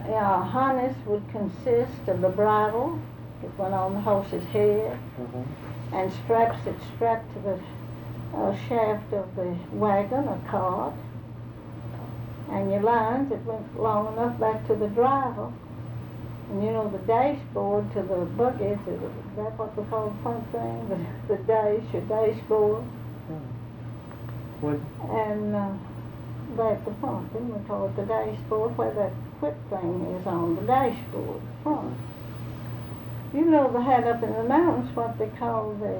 Yeah, harness would consist of the bridle that went on the horse's head, and straps that strapped to the shaft of the wagon or cart, and your lines that went long enough back to the driver. And you know the dashboard to the buggy, is that what we call the front thing? The dash, your dashboard. What? And that the front, then we call it the dashboard, where that whip thing is on the dashboard front. You know they had up in the mountains what they call the,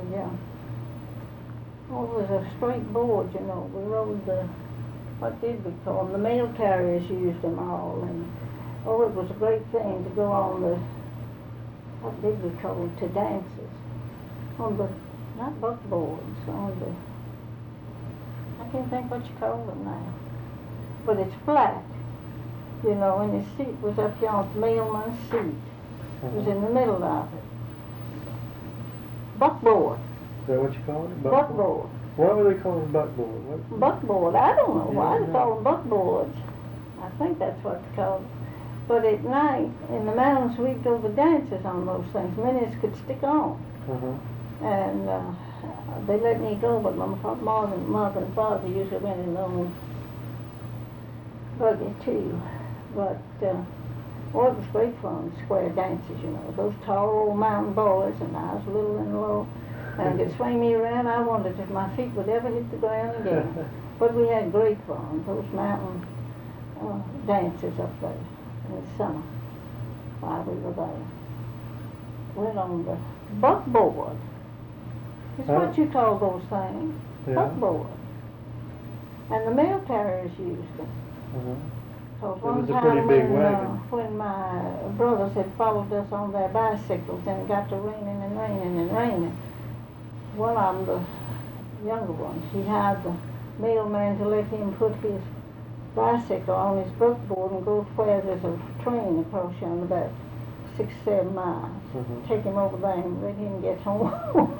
it was a straight board, you know. We rode what did we call them? The mail carriers used them all. And oh, it was a great thing to go on the, what did we call them, to dances. On the, not buckboards, on the, I can't think what you call them now. But it's flat, you know, and the seat was up here on the mailman's seat. It was in the middle of it. Buckboard. Is that what you call it? Buckboard. Why were they called buckboard? What? Buckboard. I don't know why they call them buckboards. I think that's what they call them. But at night, in the mountains, we'd go to dances on those things. Many could stick on. And they let me go, but my mother and father usually went in their own buggy too. But well, it was great fun, square dances, you know. Those tall old mountain boys, and I was little and low, and could swing me around. I wondered if my feet would ever hit the ground again. But we had great fun, those mountain dances up there in the summer while we were there. Went on the buckboard. It's what you call those things, buckboard. And the mail carriers used them. Because one time when my brothers had followed us on their bicycles and it got to raining and raining and raining, one of them, the younger ones, he hired the mailman to let him put his bicycle on his buckboard and go to where there's a train across yonder about 6-7 miles. Take him over there and let him get home.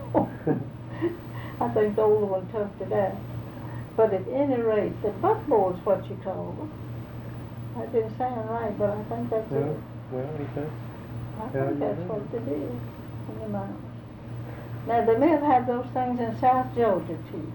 I think the older one toughed it out. But at any rate, the buckboard's what you call them. That didn't sound right, but I think that's it. Well, okay. I think that's what they did in the mountains. Now, they may have had those things in South Georgia, too.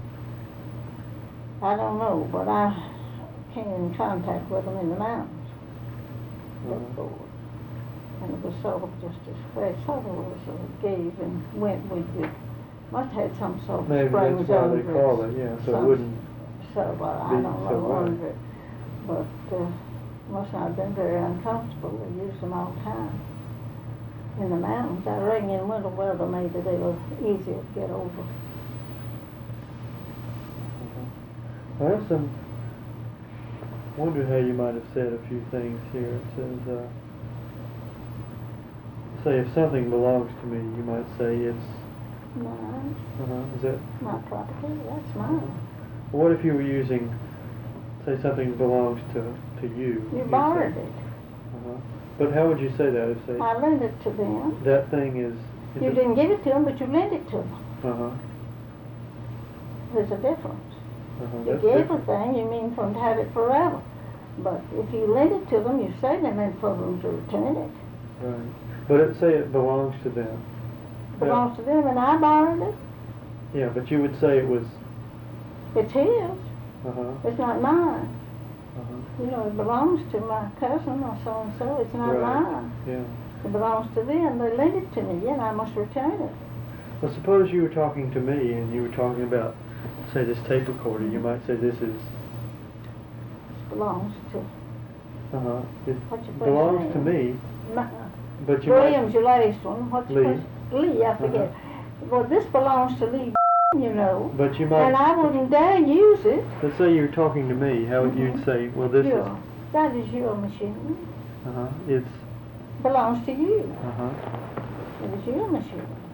I don't know, but I came in contact with them in the mountains. Buckboard. And it was sort of just as well, sort of was a gave and went with it. Must have had some sort of springs over it. Maybe that's why they call it, yeah, so it wouldn't I don't know under it. But must not have been very uncomfortable. They used them all the time. In the mountains, I reckon in winter weather maybe they were easier to get over. Well, wondered how you might have said a few things here. It says, say if something belongs to me, you might say it's mine. Is that my property? That's mine. What if you were using, say something belongs to you? You borrowed it. But how would you say that? If say I lent it to them. That thing is you didn't give it to them, but you lent it to them. There's a difference. You gave a thing, you mean for them to have it forever. But if you lent it to them, you say they meant for them to return it. Right. But say it belongs to them. Belongs to them, and I borrowed it. Yeah, but you would say it was. It's his. It's not mine. You know, it belongs to my cousin or so and so. It's not mine. Yeah. It belongs to them. They lent it to me, and I must return it. Well, suppose you were talking to me and you were talking about, say, this tape recorder. You might say this is. It belongs to. It belongs to me. But you William's your last one. What's your first? Lee, I forget. Well, this belongs to Lee, you know. But you might. And I wouldn't dare use it. Let's say you were talking to me. How would you say, well, this is. That is your machine. It's. Belongs to you. It is your machine.